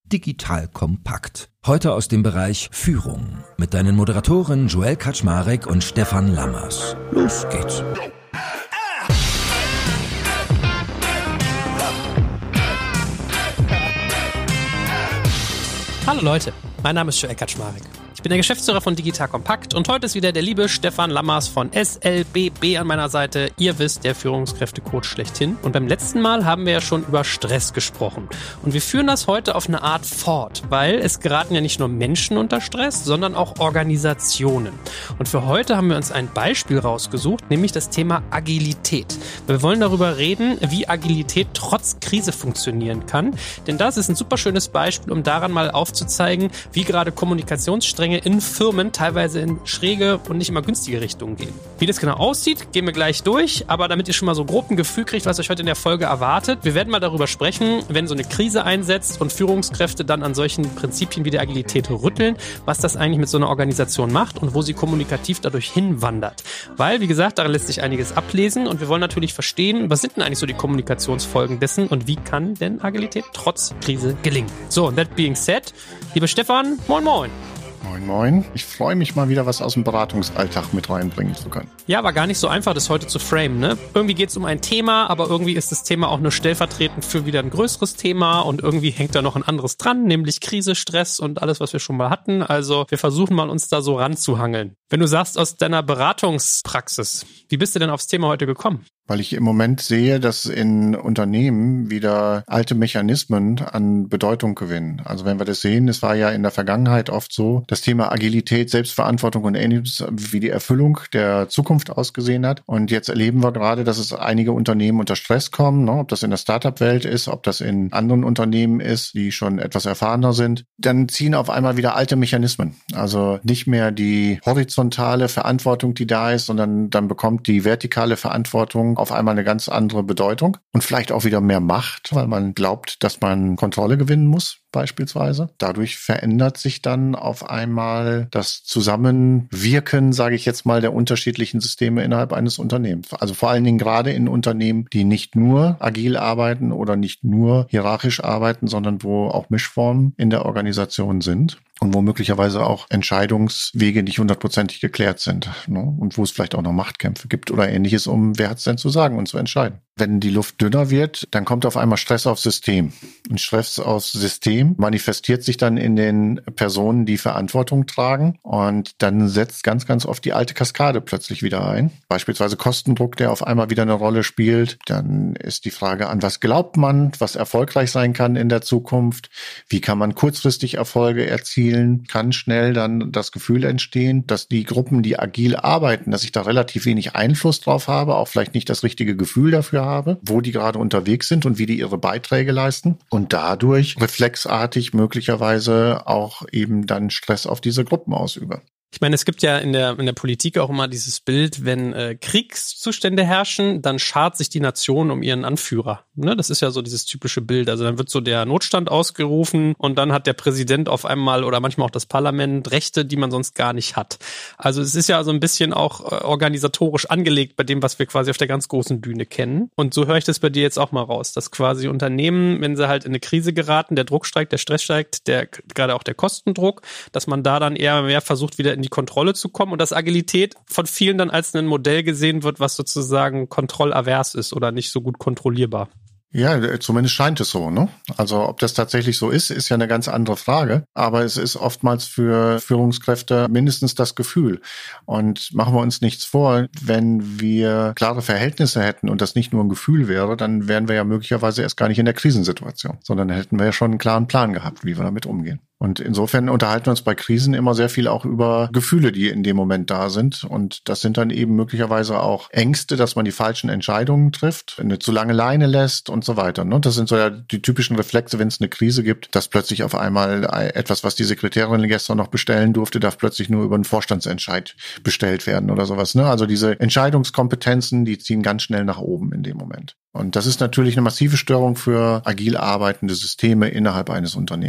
Digital Kompakt. Heute aus dem Bereich Führung mit deinen Moderatoren Joel Kaczmarek und Stefan Lammers. Los geht's. Hallo Leute, mein Name ist Joel Kaczmarek. Ich bin der Geschäftsführer von Digital Kompakt und heute ist wieder der liebe Stefan Lammers von SLBB an meiner Seite. Ihr wisst, der Führungskräftecoach schlechthin. Und beim letzten Mal haben wir ja schon über Stress gesprochen. Und wir führen das heute auf eine Art fort, weil es geraten ja nicht nur Menschen unter Stress, sondern auch Organisationen. Und für heute haben wir uns ein Beispiel rausgesucht, nämlich das Thema Agilität. Wir wollen darüber reden, wie Agilität trotz Krise funktionieren kann. Denn das ist ein super schönes Beispiel, um daran mal aufzuzeigen, wie gerade Kommunikationsstränge in Firmen teilweise in schräge und nicht immer günstige Richtungen gehen. Wie das genau aussieht, gehen wir gleich durch, aber damit ihr schon mal so grob ein Gefühl kriegt, was euch heute in der Folge erwartet, wir werden mal darüber sprechen, wenn so eine Krise einsetzt und Führungskräfte dann an solchen Prinzipien wie der Agilität rütteln, was das eigentlich mit so einer Organisation macht und wo sie kommunikativ dadurch hinwandert. Weil, wie gesagt, daran lässt sich einiges ablesen und wir wollen natürlich verstehen, was sind denn eigentlich so die Kommunikationsfolgen dessen und wie kann denn Agilität trotz Krise gelingen. So, that being said, lieber Stefan, moin moin. Moin moin. Ich freue mich mal wieder, was aus dem Beratungsalltag mit reinbringen zu können. Ja, war gar nicht so einfach, das heute zu framen, ne? Irgendwie geht es um ein Thema, aber irgendwie ist das Thema auch nur stellvertretend für wieder ein größeres Thema und irgendwie hängt da noch ein anderes dran, nämlich Krise, Stress und alles, was wir schon mal hatten. Also wir versuchen mal, uns da so ranzuhangeln. Wenn du sagst, aus deiner Beratungspraxis, wie bist du denn aufs Thema heute gekommen? Weil ich im Moment sehe, dass in Unternehmen wieder alte Mechanismen an Bedeutung gewinnen. Also wenn wir das sehen, es war ja in der Vergangenheit oft so, das Thema Agilität, Selbstverantwortung und ähnliches, wie die Erfüllung der Zukunft ausgesehen hat. Und jetzt erleben wir gerade, dass es einige Unternehmen unter Stress kommen, ne? Ob das in der Startup-Welt ist, ob das in anderen Unternehmen ist, die schon etwas erfahrener sind. Dann ziehen auf einmal wieder alte Mechanismen. Also nicht mehr die horizontale Verantwortung, die da ist, sondern dann bekommt die vertikale Verantwortung auf einmal eine ganz andere Bedeutung und vielleicht auch wieder mehr Macht, weil man glaubt, dass man Kontrolle gewinnen muss, beispielsweise. Dadurch verändert sich dann auf einmal das Zusammenwirken, sage ich jetzt mal, der unterschiedlichen Systeme innerhalb eines Unternehmens. Also vor allen Dingen gerade in Unternehmen, die nicht nur agil arbeiten oder nicht nur hierarchisch arbeiten, sondern wo auch Mischformen in der Organisation sind. Und wo möglicherweise auch Entscheidungswege nicht 100% geklärt sind, ne? Und wo es vielleicht auch noch Machtkämpfe gibt oder Ähnliches, wer hat es denn zu sagen und zu entscheiden. Wenn die Luft dünner wird, dann kommt auf einmal Stress aufs System. Und Stress aufs System manifestiert sich dann in den Personen, die Verantwortung tragen. Und dann setzt ganz, ganz oft die alte Kaskade plötzlich wieder ein. Beispielsweise Kostendruck, der auf einmal wieder eine Rolle spielt. Dann ist die Frage, an was glaubt man, was erfolgreich sein kann in der Zukunft? Wie kann man kurzfristig Erfolge erzielen? Kann schnell dann das Gefühl entstehen, dass die Gruppen, die agil arbeiten, dass ich da relativ wenig Einfluss drauf habe, auch vielleicht nicht das richtige Gefühl dafür habe, wo die gerade unterwegs sind und wie die ihre Beiträge leisten und dadurch reflexartig möglicherweise auch eben dann Stress auf diese Gruppen ausübe. Ich meine, es gibt ja in der Politik auch immer dieses Bild, wenn Kriegszustände herrschen, dann schart sich die Nation um ihren Anführer. Ne? Das ist ja so dieses typische Bild. Also dann wird so der Notstand ausgerufen und dann hat der Präsident auf einmal oder manchmal auch das Parlament Rechte, die man sonst gar nicht hat. Also es ist ja so ein bisschen auch organisatorisch angelegt bei dem, was wir quasi auf der ganz großen Bühne kennen. Und so höre ich das bei dir jetzt auch mal raus, dass quasi Unternehmen, wenn sie halt in eine Krise geraten, der Druck steigt, der Stress steigt, gerade auch der Kostendruck, dass man da dann eher mehr versucht, wieder in die Kontrolle zu kommen und dass Agilität von vielen dann als ein Modell gesehen wird, was sozusagen kontrollavers ist oder nicht so gut kontrollierbar. Ja, zumindest scheint es so, ne? Also ob das tatsächlich so ist ja eine ganz andere Frage. Aber es ist oftmals für Führungskräfte mindestens das Gefühl. Und machen wir uns nichts vor, wenn wir klare Verhältnisse hätten und das nicht nur ein Gefühl wäre, dann wären wir ja möglicherweise erst gar nicht in der Krisensituation, sondern hätten wir ja schon einen klaren Plan gehabt, wie wir damit umgehen. Und insofern unterhalten wir uns bei Krisen immer sehr viel auch über Gefühle, die in dem Moment da sind. Und das sind dann eben möglicherweise auch Ängste, dass man die falschen Entscheidungen trifft, eine zu lange Leine lässt und so weiter. Und das sind so ja die typischen Reflexe, wenn es eine Krise gibt, dass plötzlich auf einmal etwas, was die Sekretärin gestern noch bestellen durfte, darf plötzlich nur über einen Vorstandsentscheid bestellt werden oder sowas. Also diese Entscheidungskompetenzen, die ziehen ganz schnell nach oben in dem Moment. Und das ist natürlich eine massive Störung für agil arbeitende Systeme innerhalb eines Unternehmens.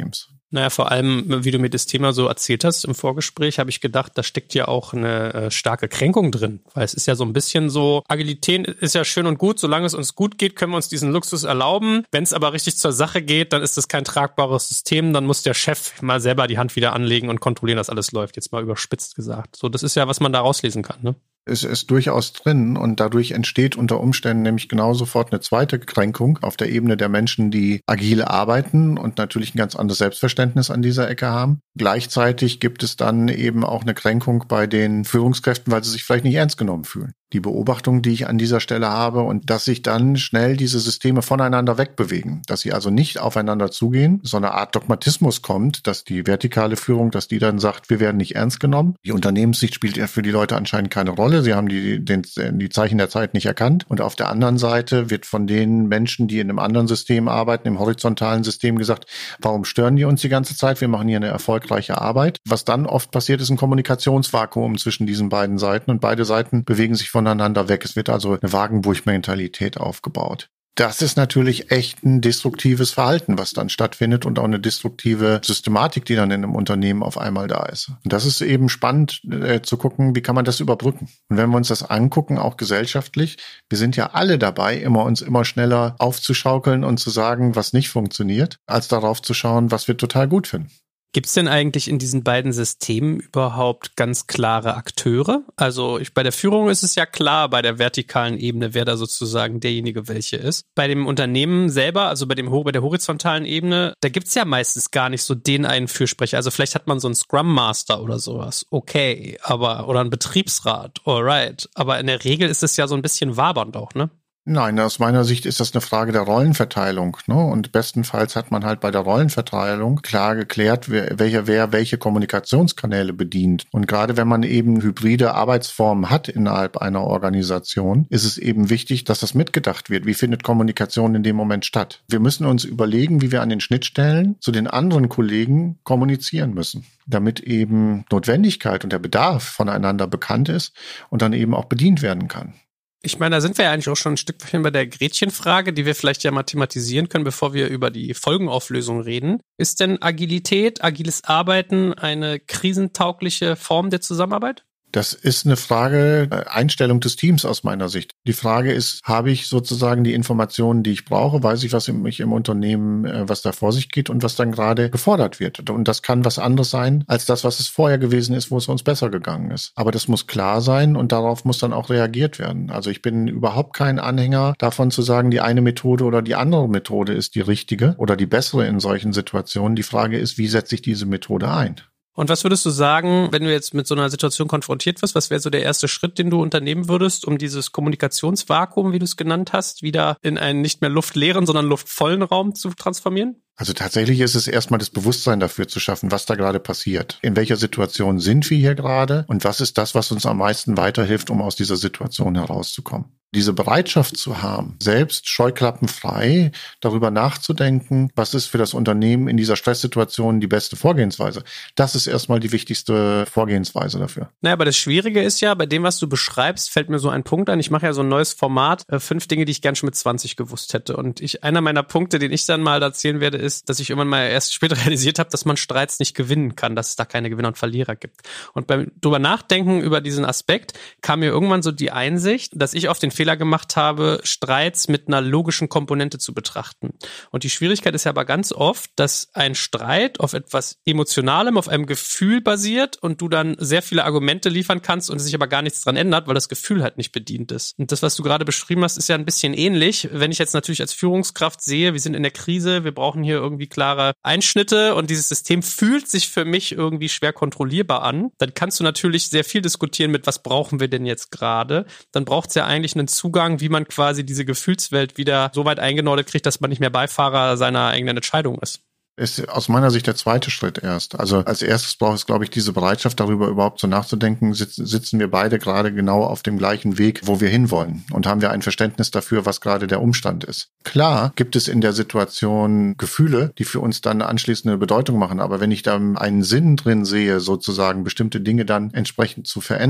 Naja, vor allem, wie du mir das Thema so erzählt hast im Vorgespräch, habe ich gedacht, da steckt ja auch eine starke Kränkung drin. Weil es ist ja so ein bisschen so, Agilität ist ja schön und gut, solange es uns gut geht, können wir uns diesen Luxus erlauben. Wenn es aber richtig zur Sache geht, dann ist das kein tragbares System, dann muss der Chef mal selber die Hand wieder anlegen und kontrollieren, dass alles läuft, jetzt mal überspitzt gesagt. So, das ist ja, was man da rauslesen kann, ne? Es ist durchaus drin und dadurch entsteht unter Umständen nämlich genau sofort eine zweite Kränkung auf der Ebene der Menschen, die agil arbeiten und natürlich ein ganz anderes Selbstverständnis an dieser Ecke haben. Gleichzeitig gibt es dann eben auch eine Kränkung bei den Führungskräften, weil sie sich vielleicht nicht ernst genommen fühlen. Die Beobachtung, die ich an dieser Stelle habe und dass sich dann schnell diese Systeme voneinander wegbewegen, dass sie also nicht aufeinander zugehen, so eine Art Dogmatismus kommt, dass die vertikale Führung, dass die dann sagt, wir werden nicht ernst genommen. Die Unternehmenssicht spielt ja für die Leute anscheinend keine Rolle. Sie haben die Zeichen der Zeit nicht erkannt. Und auf der anderen Seite wird von den Menschen, die in einem anderen System arbeiten, im horizontalen System gesagt, warum stören die uns die ganze Zeit? Wir machen hier eine erfolgreiche Arbeit. Was dann oft passiert, ist ein Kommunikationsvakuum zwischen diesen beiden Seiten und beide Seiten bewegen sich voneinander weg. Es wird also eine Wagenburg-Mentalität aufgebaut. Das ist natürlich echt ein destruktives Verhalten, was dann stattfindet und auch eine destruktive Systematik, die dann in einem Unternehmen auf einmal da ist. Und das ist eben spannend zu gucken, wie kann man das überbrücken. Und wenn wir uns das angucken, auch gesellschaftlich, wir sind ja alle dabei, uns immer schneller aufzuschaukeln und zu sagen, was nicht funktioniert, als darauf zu schauen, was wir total gut finden. Gibt's denn eigentlich in diesen beiden Systemen überhaupt ganz klare Akteure? Also bei der Führung ist es ja klar, bei der vertikalen Ebene, wer da sozusagen derjenige welche ist. Bei dem Unternehmen selber, also bei der horizontalen Ebene, da gibt's ja meistens gar nicht so den einen Fürsprecher. Also vielleicht hat man so einen Scrum Master oder sowas. Okay, oder einen Betriebsrat. Alright. Aber in der Regel ist es ja so ein bisschen wabernd auch, ne? Nein, aus meiner Sicht ist das eine Frage der Rollenverteilung, ne? Und bestenfalls hat man halt bei der Rollenverteilung klar geklärt, wer welche Kommunikationskanäle bedient. Und gerade wenn man eben hybride Arbeitsformen hat innerhalb einer Organisation, ist es eben wichtig, dass das mitgedacht wird. Wie findet Kommunikation in dem Moment statt? Wir müssen uns überlegen, wie wir an den Schnittstellen zu den anderen Kollegen kommunizieren müssen, damit eben Notwendigkeit und der Bedarf voneinander bekannt ist und dann eben auch bedient werden kann. Ich meine, da sind wir ja eigentlich auch schon ein Stückchen bei der Gretchenfrage, die wir vielleicht ja mal thematisieren können, bevor wir über die Folgenauflösung reden. Ist denn Agilität, agiles Arbeiten eine krisentaugliche Form der Zusammenarbeit? Das ist eine Frage Einstellung des Teams aus meiner Sicht. Die Frage ist, habe ich sozusagen die Informationen, die ich brauche? Weiß ich, was im Unternehmen, was da vor sich geht und was dann gerade gefordert wird? Und das kann was anderes sein als das, was es vorher gewesen ist, wo es uns besser gegangen ist. Aber das muss klar sein und darauf muss dann auch reagiert werden. Also ich bin überhaupt kein Anhänger davon zu sagen, die eine Methode oder die andere Methode ist die richtige oder die bessere in solchen Situationen. Die Frage ist, wie setze ich diese Methode ein? Und was würdest du sagen, wenn du jetzt mit so einer Situation konfrontiert wirst, was wäre so der erste Schritt, den du unternehmen würdest, um dieses Kommunikationsvakuum, wie du es genannt hast, wieder in einen nicht mehr luftleeren, sondern luftvollen Raum zu transformieren? Also tatsächlich ist es erstmal das Bewusstsein dafür zu schaffen, was da gerade passiert. In welcher Situation sind wir hier gerade und was ist das, was uns am meisten weiterhilft, um aus dieser Situation herauszukommen. Diese Bereitschaft zu haben, selbst scheuklappenfrei darüber nachzudenken, was ist für das Unternehmen in dieser Stresssituation die beste Vorgehensweise. Das ist erstmal die wichtigste Vorgehensweise dafür. Naja, aber das Schwierige ist ja, bei dem, was du beschreibst, fällt mir so ein Punkt ein. Ich mache ja so ein neues Format, 5 Dinge, die ich gern schon mit 20 gewusst hätte. Und einer meiner Punkte, den ich dann mal erzählen werde, ist, dass ich irgendwann mal erst später realisiert habe, dass man Streits nicht gewinnen kann, dass es da keine Gewinner und Verlierer gibt. Und beim drüber nachdenken über diesen Aspekt kam mir irgendwann so die Einsicht, dass ich auf den Fehler gemacht habe, Streits mit einer logischen Komponente zu betrachten. Und die Schwierigkeit ist ja aber ganz oft, dass ein Streit auf etwas Emotionalem, auf einem Gefühl basiert und du dann sehr viele Argumente liefern kannst und sich aber gar nichts dran ändert, weil das Gefühl halt nicht bedient ist. Und das, was du gerade beschrieben hast, ist ja ein bisschen ähnlich. Wenn ich jetzt natürlich als Führungskraft sehe, wir sind in der Krise, wir brauchen hier irgendwie klare Einschnitte und dieses System fühlt sich für mich irgendwie schwer kontrollierbar an, dann kannst du natürlich sehr viel diskutieren mit, was brauchen wir denn jetzt gerade? Dann braucht es ja eigentlich einen Zugang, wie man quasi diese Gefühlswelt wieder so weit eingenordet kriegt, dass man nicht mehr Beifahrer seiner eigenen Entscheidung ist. Ist aus meiner Sicht der zweite Schritt erst. Also als erstes braucht es, glaube ich, diese Bereitschaft, darüber überhaupt so nachzudenken, sitzen wir beide gerade genau auf dem gleichen Weg, wo wir hinwollen und haben wir ein Verständnis dafür, was gerade der Umstand ist. Klar gibt es in der Situation Gefühle, die für uns dann anschließend eine Bedeutung machen, aber wenn ich da einen Sinn drin sehe, sozusagen bestimmte Dinge dann entsprechend zu verändern,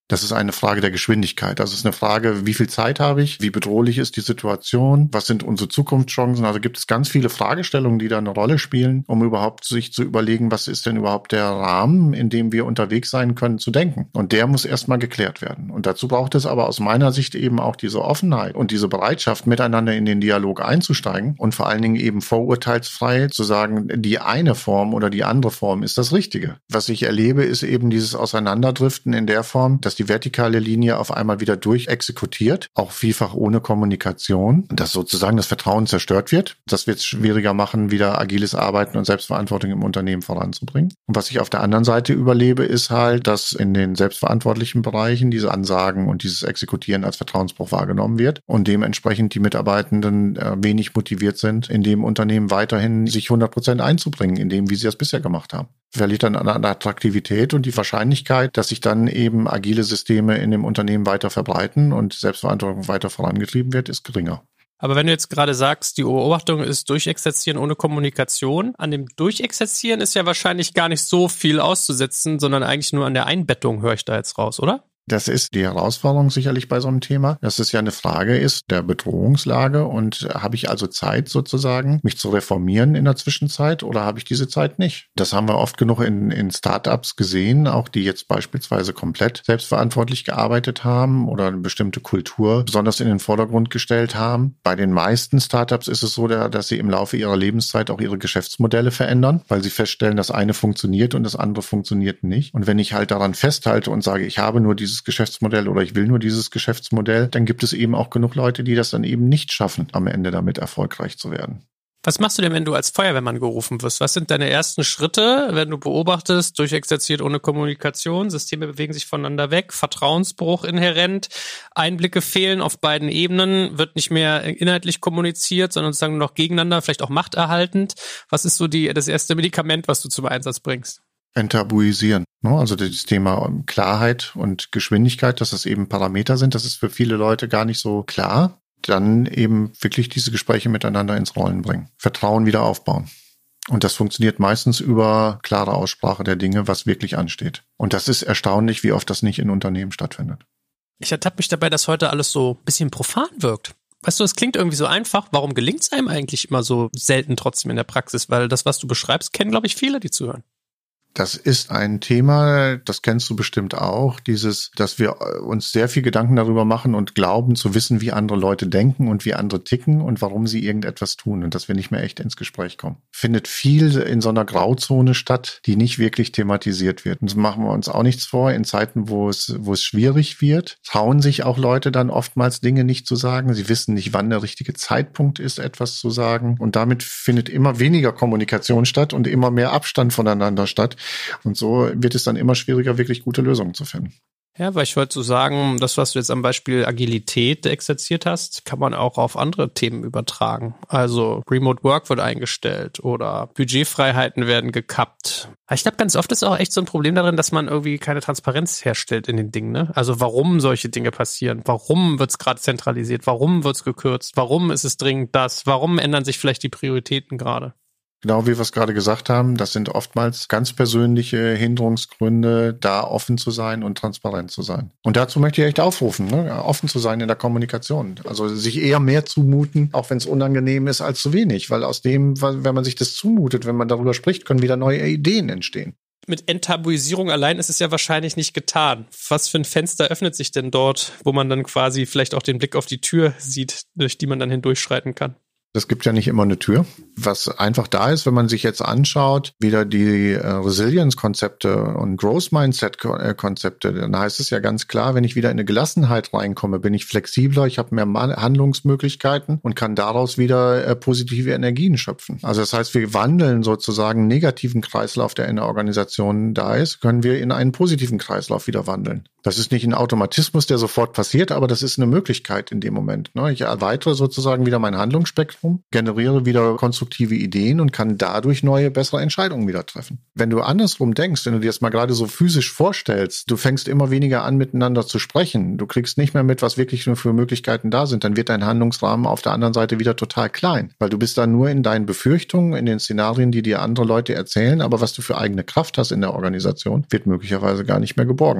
Das ist eine Frage der Geschwindigkeit. Das ist eine Frage, wie viel Zeit habe ich? Wie bedrohlich ist die Situation? Was sind unsere Zukunftschancen? Also gibt es ganz viele Fragestellungen, die da eine Rolle spielen, um überhaupt sich zu überlegen, was ist denn überhaupt der Rahmen, in dem wir unterwegs sein können, zu denken. Und der muss erstmal geklärt werden. Und dazu braucht es aber aus meiner Sicht eben auch diese Offenheit und diese Bereitschaft, miteinander in den Dialog einzusteigen und vor allen Dingen eben vorurteilsfrei zu sagen, die eine Form oder die andere Form ist das Richtige. Was ich erlebe, ist eben dieses Auseinanderdriften in der Form, dass die vertikale Linie auf einmal wieder durchexekutiert, auch vielfach ohne Kommunikation, dass sozusagen das Vertrauen zerstört wird. Das wird es schwieriger machen, wieder agiles Arbeiten und Selbstverantwortung im Unternehmen voranzubringen. Und was ich auf der anderen Seite überlebe, ist halt, dass in den selbstverantwortlichen Bereichen diese Ansagen und dieses Exekutieren als Vertrauensbruch wahrgenommen wird und dementsprechend die Mitarbeitenden wenig motiviert sind, in dem Unternehmen weiterhin sich 100% einzubringen, in dem, wie sie das bisher gemacht haben. Verliert dann an Attraktivität und die Wahrscheinlichkeit, dass sich dann eben agile Systeme in dem Unternehmen weiter verbreiten und Selbstverantwortung weiter vorangetrieben wird, ist geringer. Aber wenn du jetzt gerade sagst, die Beobachtung ist Durchexerzieren ohne Kommunikation, an dem Durchexerzieren ist ja wahrscheinlich gar nicht so viel auszusetzen, sondern eigentlich nur an der Einbettung, höre ich da jetzt raus, oder? Das ist die Herausforderung sicherlich bei so einem Thema, dass es ja eine Frage ist der Bedrohungslage und habe ich also Zeit sozusagen, mich zu reformieren in der Zwischenzeit oder habe ich diese Zeit nicht? Das haben wir oft genug in Startups gesehen, auch die jetzt beispielsweise komplett selbstverantwortlich gearbeitet haben oder eine bestimmte Kultur besonders in den Vordergrund gestellt haben. Bei den meisten Startups ist es so, dass sie im Laufe ihrer Lebenszeit auch ihre Geschäftsmodelle verändern, weil sie feststellen, das eine funktioniert und das andere funktioniert nicht. Und wenn ich halt daran festhalte und sage, ich habe nur dieses Geschäftsmodell oder ich will nur dieses Geschäftsmodell, dann gibt es eben auch genug Leute, die das dann eben nicht schaffen, am Ende damit erfolgreich zu werden. Was machst du denn, wenn du als Feuerwehrmann gerufen wirst? Was sind deine ersten Schritte, wenn du beobachtest, durchexerziert ohne Kommunikation, Systeme bewegen sich voneinander weg, Vertrauensbruch inhärent, Einblicke fehlen auf beiden Ebenen, wird nicht mehr inhaltlich kommuniziert, sondern sozusagen nur noch gegeneinander, vielleicht auch machterhaltend. Was ist so das erste Medikament, was du zum Einsatz bringst? Enttabuisieren. Also das Thema Klarheit und Geschwindigkeit, dass das eben Parameter sind, das ist für viele Leute gar nicht so klar. Dann eben wirklich diese Gespräche miteinander ins Rollen bringen. Vertrauen wieder aufbauen. Und das funktioniert meistens über klare Aussprache der Dinge, was wirklich ansteht. Und das ist erstaunlich, wie oft das nicht in Unternehmen stattfindet. Ich ertappe mich dabei, dass heute alles so ein bisschen profan wirkt. Weißt du, es klingt irgendwie so einfach. Warum gelingt es einem eigentlich immer so selten trotzdem in der Praxis? Weil das, was du beschreibst, kennen, glaube ich, viele, die zuhören. Das ist ein Thema, das kennst du bestimmt auch, dass wir uns sehr viel Gedanken darüber machen und glauben zu wissen, wie andere Leute denken und wie andere ticken und warum sie irgendetwas tun und dass wir nicht mehr echt ins Gespräch kommen. Findet viel in so einer Grauzone statt, die nicht wirklich thematisiert wird. Und so machen wir uns auch nichts vor. In Zeiten, wo es schwierig wird, trauen sich auch Leute dann oftmals Dinge nicht zu sagen. Sie wissen nicht, wann der richtige Zeitpunkt ist, etwas zu sagen. Und damit findet immer weniger Kommunikation statt und immer mehr Abstand voneinander statt. Und so wird es dann immer schwieriger, wirklich gute Lösungen zu finden. Ja, weil ich wollte so sagen, das, was du jetzt am Beispiel Agilität exerziert hast, kann man auch auf andere Themen übertragen. Also Remote Work wird eingestellt oder Budgetfreiheiten werden gekappt. Ich glaube, ganz oft ist auch echt so ein Problem darin, dass man irgendwie keine Transparenz herstellt in den Dingen. Ne? Also warum solche Dinge passieren? Warum wird es gerade zentralisiert? Warum wird es gekürzt? Warum ist es dringend das? Warum ändern sich vielleicht die Prioritäten gerade? Genau wie wir es gerade gesagt haben, das sind oftmals ganz persönliche Hinderungsgründe, da offen zu sein und transparent zu sein. Und dazu möchte ich echt aufrufen, offen zu sein in der Kommunikation. Also sich eher mehr zumuten, auch wenn es unangenehm ist, als zu wenig. Weil aus dem, wenn man sich das zumutet, wenn man darüber spricht, können wieder neue Ideen entstehen. Mit Enttabuisierung allein ist es ja wahrscheinlich nicht getan. Was für ein Fenster öffnet sich denn dort, wo man dann quasi vielleicht auch den Blick auf die Tür sieht, durch die man dann hindurchschreiten kann? Es gibt ja nicht immer eine Tür. Was einfach da ist, wenn man sich jetzt anschaut, wieder die Resilience-Konzepte und Growth-Mindset-Konzepte, dann heißt es ja ganz klar, wenn ich wieder in eine Gelassenheit reinkomme, bin ich flexibler, ich habe mehr Handlungsmöglichkeiten und kann daraus wieder positive Energien schöpfen. Also das heißt, wir wandeln sozusagen einen negativen Kreislauf, der in der Organisation da ist, können wir in einen positiven Kreislauf wieder wandeln. Das ist nicht ein Automatismus, der sofort passiert, aber das ist eine Möglichkeit in dem Moment. Ich erweitere sozusagen wieder mein Handlungsspektrum, generiere wieder konstruktive Ideen und kann dadurch neue, bessere Entscheidungen wieder treffen. Wenn du andersrum denkst, wenn du dir das mal gerade so physisch vorstellst, du fängst immer weniger an, miteinander zu sprechen, du kriegst nicht mehr mit, was wirklich nur für Möglichkeiten da sind, dann wird dein Handlungsrahmen auf der anderen Seite wieder total klein, weil du bist dann nur in deinen Befürchtungen, in den Szenarien, die dir andere Leute erzählen, aber was du für eigene Kraft hast in der Organisation, wird möglicherweise gar nicht mehr geborgen.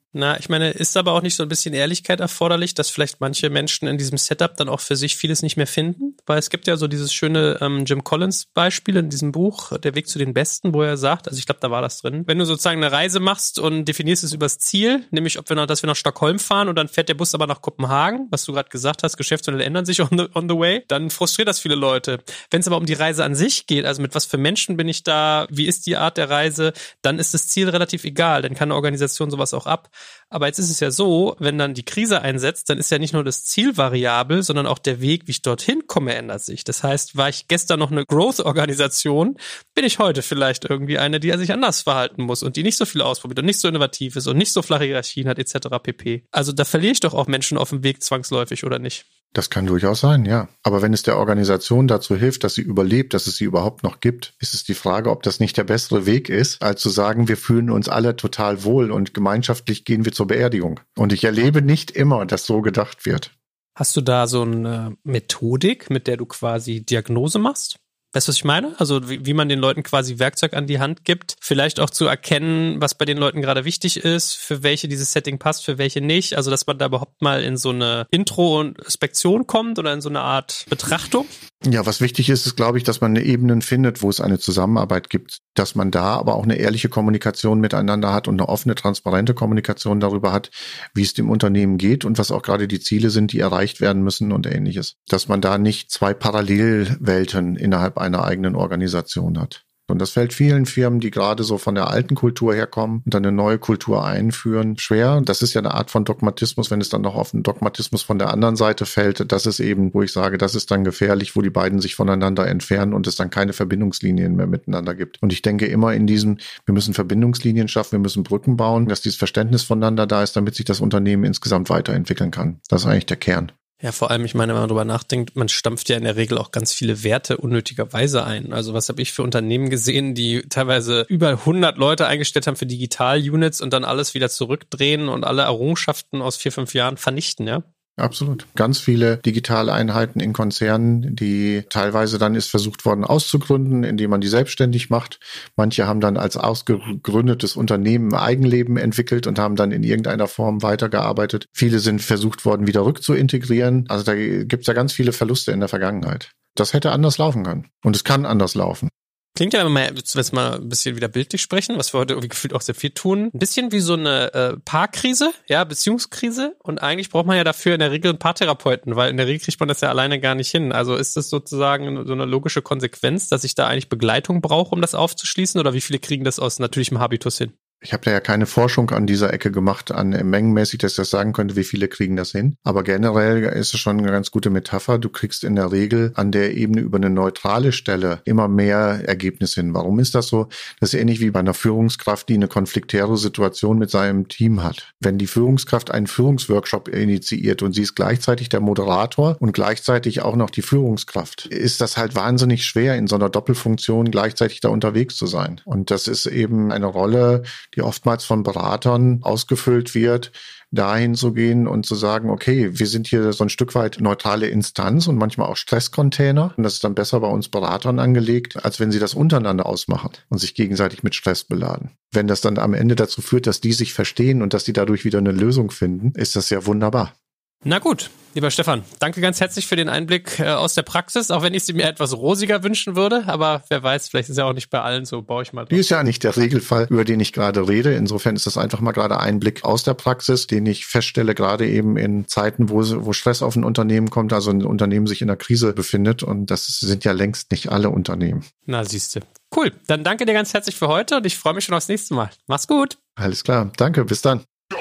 Na, ich meine, ist aber auch nicht so ein bisschen Ehrlichkeit erforderlich, dass vielleicht manche Menschen in diesem Setup dann auch für sich vieles nicht mehr finden? Weil es gibt ja so dieses schöne Jim Collins-Beispiel in diesem Buch, Der Weg zu den Besten, wo er sagt, also ich glaube, da war das drin, wenn du sozusagen eine Reise machst und definierst es übers Ziel, nämlich dass wir nach Stockholm fahren und dann fährt der Bus aber nach Kopenhagen, was du gerade gesagt hast, Geschäftsmodelle ändern sich on the way, dann frustriert das viele Leute. Wenn es aber um die Reise an sich geht, also mit was für Menschen bin ich da, wie ist die Art der Reise, dann ist das Ziel relativ egal, dann kann eine Organisation sowas auch ab. Aber jetzt ist es ja so, wenn dann die Krise einsetzt, dann ist ja nicht nur das Ziel variabel, sondern auch der Weg, wie ich dorthin komme, ändert sich. Das heißt, war ich gestern noch eine Growth-Organisation, bin ich heute vielleicht irgendwie eine, die sich anders verhalten muss und die nicht so viel ausprobiert und nicht so innovativ ist und nicht so flache Hierarchien hat etc. pp. Also da verliere ich doch auch Menschen auf dem Weg zwangsläufig, oder nicht? Das kann durchaus sein, ja. Aber wenn es der Organisation dazu hilft, dass sie überlebt, dass es sie überhaupt noch gibt, ist es die Frage, ob das nicht der bessere Weg ist, als zu sagen, wir fühlen uns alle total wohl und gemeinschaftlich gehen wir zur Beerdigung. Und ich erlebe nicht immer, dass so gedacht wird. Hast du da so eine Methodik, mit der du quasi Diagnose machst? Weißt du, was ich meine? Also wie man den Leuten quasi Werkzeug an die Hand gibt, vielleicht auch zu erkennen, was bei den Leuten gerade wichtig ist, für welche dieses Setting passt, für welche nicht. Also dass man da überhaupt mal in so eine Introspektion kommt oder in so eine Art Betrachtung. Ja, was wichtig ist, glaube ich, dass man Ebenen findet, wo es eine Zusammenarbeit gibt, dass man da aber auch eine ehrliche Kommunikation miteinander hat und eine offene, transparente Kommunikation darüber hat, wie es dem Unternehmen geht und was auch gerade die Ziele sind, die erreicht werden müssen und Ähnliches. Dass man da nicht zwei Parallelwelten innerhalb einer eigenen Organisation hat. Und das fällt vielen Firmen, die gerade so von der alten Kultur herkommen und dann eine neue Kultur einführen, schwer. Das ist ja eine Art von Dogmatismus, wenn es dann noch auf einen Dogmatismus von der anderen Seite fällt. Das ist eben, wo ich sage, das ist dann gefährlich, wo die beiden sich voneinander entfernen und es dann keine Verbindungslinien mehr miteinander gibt. Und ich denke immer in diesem, wir müssen Verbindungslinien schaffen, wir müssen Brücken bauen, dass dieses Verständnis voneinander da ist, damit sich das Unternehmen insgesamt weiterentwickeln kann. Das ist eigentlich der Kern. Ja, vor allem, ich meine, wenn man darüber nachdenkt, man stampft ja in der Regel auch ganz viele Werte unnötigerweise ein. Also was habe ich für Unternehmen gesehen, die teilweise über 100 Leute eingestellt haben für Digital-Units und dann alles wieder zurückdrehen und alle Errungenschaften aus 4-5 Jahren vernichten, ja? Absolut. Ganz viele Digitaleinheiten in Konzernen, die teilweise dann ist versucht worden auszugründen, indem man die selbstständig macht. Manche haben dann als ausgegründetes Unternehmen Eigenleben entwickelt und haben dann in irgendeiner Form weitergearbeitet. Viele sind versucht worden, wieder rückzuintegrieren. Also da gibt es ja ganz viele Verluste in der Vergangenheit. Das hätte anders laufen können. Und es kann anders laufen. Klingt ja, wenn wir jetzt mal ein bisschen wieder bildlich sprechen, was wir heute irgendwie gefühlt auch sehr viel tun, ein bisschen wie so eine Paarkrise, ja, Beziehungskrise. Und eigentlich braucht man ja dafür in der Regel einen Paartherapeuten, weil in der Regel kriegt man das ja alleine gar nicht hin. Also ist das sozusagen so eine logische Konsequenz, dass ich da eigentlich Begleitung brauche, um das aufzuschließen? Oder wie viele kriegen das aus natürlichem Habitus hin? Ich habe da ja keine Forschung an dieser Ecke gemacht, an mengenmäßig, dass ich das sagen könnte, wie viele kriegen das hin. Aber generell ist es schon eine ganz gute Metapher. Du kriegst in der Regel an der Ebene über eine neutrale Stelle immer mehr Ergebnis hin. Warum ist das so? Das ist ähnlich wie bei einer Führungskraft, die eine konfliktäre Situation mit seinem Team hat. Wenn die Führungskraft einen Führungsworkshop initiiert und sie ist gleichzeitig der Moderator und gleichzeitig auch noch die Führungskraft, ist das halt wahnsinnig schwer, in so einer Doppelfunktion gleichzeitig da unterwegs zu sein. Und das ist eben eine Rolle, die oftmals von Beratern ausgefüllt wird, dahin zu gehen und zu sagen, okay, wir sind hier so ein Stück weit neutrale Instanz und manchmal auch Stresscontainer. Und das ist dann besser bei uns Beratern angelegt, als wenn sie das untereinander ausmachen und sich gegenseitig mit Stress beladen. Wenn das dann am Ende dazu führt, dass die sich verstehen und dass die dadurch wieder eine Lösung finden, ist das ja wunderbar. Na gut, lieber Stefan, danke ganz herzlich für den Einblick aus der Praxis, auch wenn ich sie mir etwas rosiger wünschen würde, aber wer weiß, vielleicht ist ja auch nicht bei allen so, baue ich mal drauf. Die ist ja nicht der Regelfall, über den ich gerade rede. Insofern ist das einfach mal gerade ein Blick aus der Praxis, den ich feststelle, gerade eben in Zeiten, wo Stress auf ein Unternehmen kommt, also ein Unternehmen sich in einer Krise befindet und das sind ja längst nicht alle Unternehmen. Na, siehste. Cool, dann danke dir ganz herzlich für heute und ich freue mich schon aufs nächste Mal. Mach's gut. Alles klar, danke, bis dann.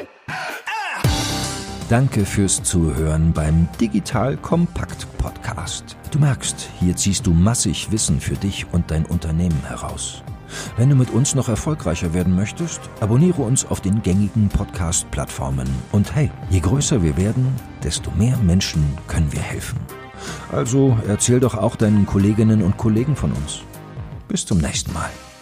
Danke fürs Zuhören beim Digital Kompakt Podcast. Du merkst, hier ziehst du massig Wissen für dich und dein Unternehmen heraus. Wenn du mit uns noch erfolgreicher werden möchtest, abonniere uns auf den gängigen Podcast-Plattformen. Und hey, je größer wir werden, desto mehr Menschen können wir helfen. Also erzähl doch auch deinen Kolleginnen und Kollegen von uns. Bis zum nächsten Mal.